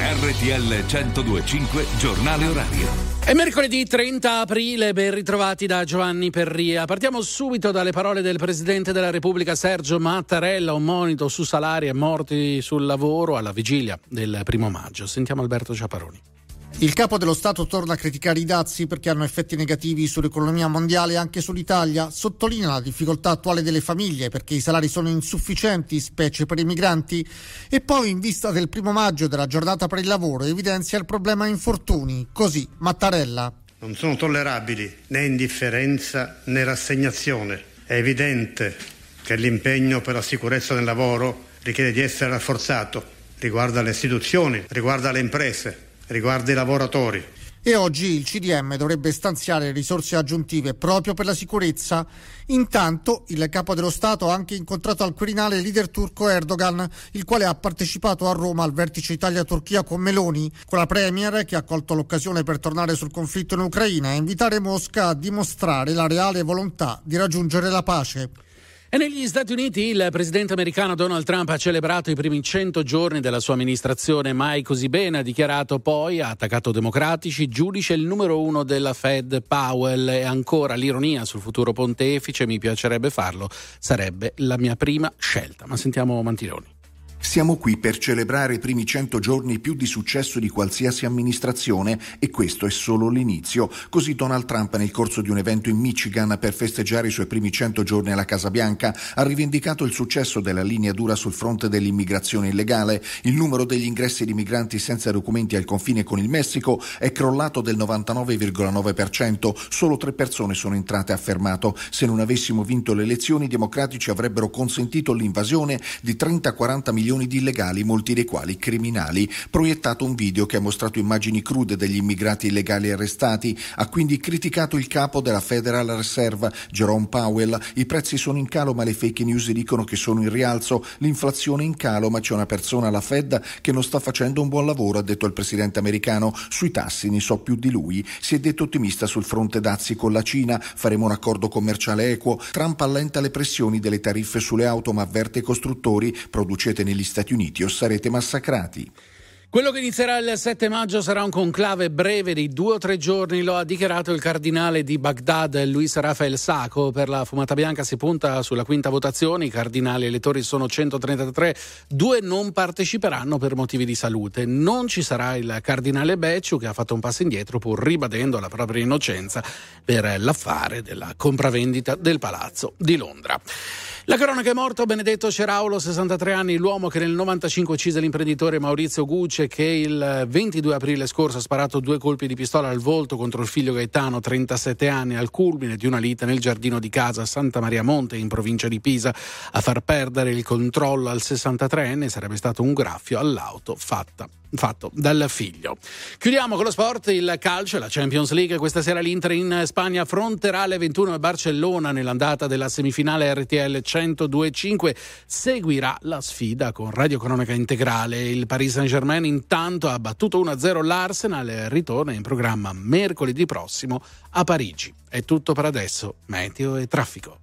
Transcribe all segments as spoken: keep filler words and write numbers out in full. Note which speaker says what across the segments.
Speaker 1: R T L centodue e cinque giornale orario.
Speaker 2: È mercoledì trenta aprile, ben ritrovati da Giovanni Perria. Partiamo subito dalle parole del Presidente della Repubblica Sergio Mattarella, un monito su salari e morti sul lavoro alla vigilia del primo maggio. Sentiamo Alberto Ciaparoni.
Speaker 3: Il capo dello Stato torna a criticare i dazi perché hanno effetti negativi sull'economia mondiale e anche sull'Italia. Sottolinea la difficoltà attuale delle famiglie perché i salari sono insufficienti, specie per i migranti. E poi, in vista del primo maggio e della giornata per il lavoro, evidenzia il problema infortuni. Così Mattarella.
Speaker 4: Non sono tollerabili né indifferenza né rassegnazione. È evidente che l'impegno per la sicurezza del lavoro richiede di essere rafforzato. Riguarda le istituzioni, riguarda le imprese, riguarda i lavoratori.
Speaker 3: E oggi il C D M dovrebbe stanziare risorse aggiuntive proprio per la sicurezza. Intanto il capo dello Stato ha anche incontrato al Quirinale il leader turco Erdogan, il quale ha partecipato a Roma al vertice Italia-Turchia con Meloni, con la premier che ha colto l'occasione per tornare sul conflitto in Ucraina e invitare Mosca a dimostrare la reale volontà di raggiungere la pace.
Speaker 2: E negli Stati Uniti il presidente americano Donald Trump ha celebrato i primi cento giorni della sua amministrazione. Mai così bene, ha dichiarato poi, ha attaccato democratici, giudice il numero uno della Fed Powell. E ancora l'ironia sul futuro pontefice, mi piacerebbe farlo, sarebbe la mia prima scelta. Ma sentiamo Mantiloni.
Speaker 5: Siamo qui per celebrare i primi cento giorni più di successo di qualsiasi amministrazione e questo è solo l'inizio. Così Donald Trump, nel corso di un evento in Michigan per festeggiare i suoi primi cento giorni alla Casa Bianca, ha rivendicato il successo della linea dura sul fronte dell'immigrazione illegale. Il numero degli ingressi di migranti senza documenti al confine con il Messico è crollato del novantanove virgola nove per cento. Solo tre persone sono entrate, ha affermato. Se non avessimo vinto le elezioni, i democratici avrebbero consentito l'invasione di trenta quaranta milioni di illegali, molti dei quali criminali. Proiettato un video che ha mostrato immagini crude degli immigrati illegali arrestati. Ha quindi criticato il capo della Federal Reserve, Jerome Powell. I prezzi sono in calo ma le fake news dicono che sono in rialzo. L'inflazione è in calo ma c'è una persona alla Fed che non sta facendo un buon lavoro, ha detto il presidente americano. Sui tassi ne so più di lui. Si è detto ottimista sul fronte dazi con la Cina. Faremo un accordo commerciale equo. Trump allenta le pressioni delle tariffe sulle auto ma avverte i costruttori: producete negli Stati Uniti o sarete massacrati.
Speaker 2: Quello che inizierà il sette maggio sarà un conclave breve di due o tre giorni, lo ha dichiarato il cardinale di Baghdad, Luis Rafael Sacco. Per la fumata bianca si punta sulla quinta votazione, i cardinali elettori sono centotrentatré, due non parteciperanno per motivi di salute. Non ci sarà il cardinale Becciu, che ha fatto un passo indietro pur ribadendo la propria innocenza per l'affare della compravendita del Palazzo di Londra. La cronaca è morto Benedetto Ceraulo, sessantatré anni, l'uomo che nel novantacinque uccise l'imprenditore Maurizio Gucci, che il ventidue aprile scorso ha sparato due colpi di pistola al volto contro il figlio Gaetano, trentasette anni, al culmine di una lite nel giardino di casa a Santa Maria Monte, in provincia di Pisa. A far perdere il controllo al sessantatreenne sarebbe stato un graffio all'auto fatta fatto dal figlio. Chiudiamo con lo sport, il calcio, la Champions League. Questa sera l'Inter in Spagna affronterà alle ventuno a Barcellona nell'andata della semifinale R T L centodue e cinque. Seguirà la sfida con radio cronaca integrale. Il Paris Saint-Germain intanto ha battuto uno a zero l'Arsenal e ritorna in programma mercoledì prossimo a Parigi. È tutto per adesso. Meteo e traffico.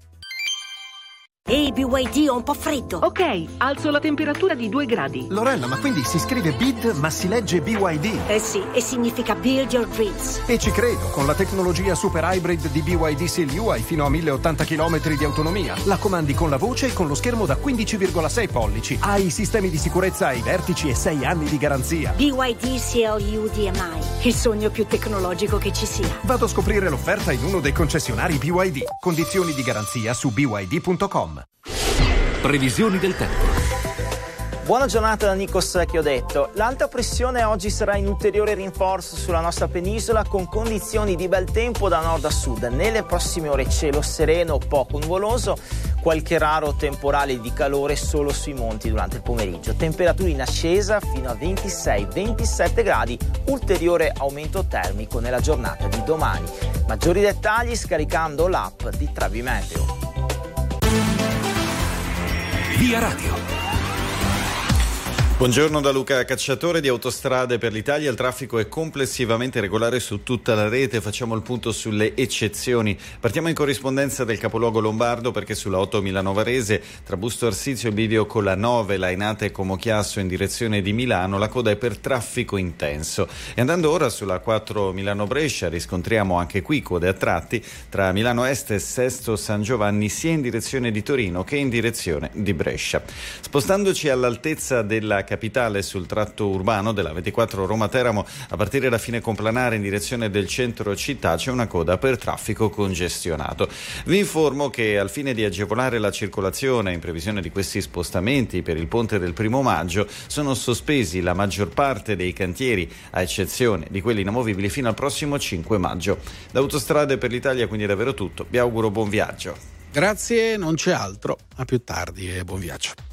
Speaker 6: Ehi, B Y D, ho un po' freddo.
Speaker 7: Ok, alzo la temperatura di due gradi.
Speaker 8: Lorella, ma quindi si scrive B I D ma si legge B Y D?
Speaker 6: Eh sì, e significa Build Your Dreams.
Speaker 8: E ci credo, con la tecnologia super hybrid di B Y D S E L U hai fino a mille ottanta chilometri di autonomia. La comandi con la voce e con lo schermo da quindici virgola sei pollici. Hai i sistemi di sicurezza ai vertici e sei anni di garanzia.
Speaker 6: B Y D S E L U D M I, il sogno più tecnologico che ci sia.
Speaker 8: Vado a scoprire l'offerta in uno dei concessionari B Y D. Condizioni di garanzia su b y d punto com.
Speaker 1: Previsioni del tempo.
Speaker 9: Buona giornata da Nikos Chiodetto. L'alta pressione oggi sarà in ulteriore rinforzo sulla nostra penisola con condizioni di bel tempo da nord a sud. Nelle prossime ore cielo sereno, poco nuvoloso, qualche raro temporale di calore solo sui monti durante il pomeriggio. Temperature in ascesa fino a ventisei ventisette gradi, ulteriore aumento termico nella giornata di domani. Maggiori dettagli scaricando l'app di Travi Meteo.
Speaker 1: Via Radio.
Speaker 10: Buongiorno da Luca Cacciatore di Autostrade per l'Italia. Il traffico è complessivamente regolare su tutta la rete. Facciamo il punto sulle eccezioni. Partiamo in corrispondenza del capoluogo lombardo, perché sulla otto Milano Varese tra Busto Arsizio e bivio con la nove Lainate e Comochiasso in direzione di Milano la coda è per traffico intenso. E andando ora sulla quattro Milano Brescia riscontriamo anche qui code a tratti tra Milano Est e Sesto San Giovanni, sia in direzione di Torino che in direzione di Brescia. Spostandoci all'altezza della capitale sul tratto urbano della ventiquattro Roma-Teramo, a partire da fine Complanare in direzione del centro città c'è una coda per traffico congestionato. Vi informo che al fine di agevolare la circolazione in previsione di questi spostamenti per il ponte del primo maggio sono sospesi la maggior parte dei cantieri, a eccezione di quelli inamovibili, fino al prossimo cinque maggio. Da Autostrade per l'Italia quindi è davvero tutto. Vi auguro buon viaggio.
Speaker 2: Grazie, non c'è altro. A più tardi e buon viaggio.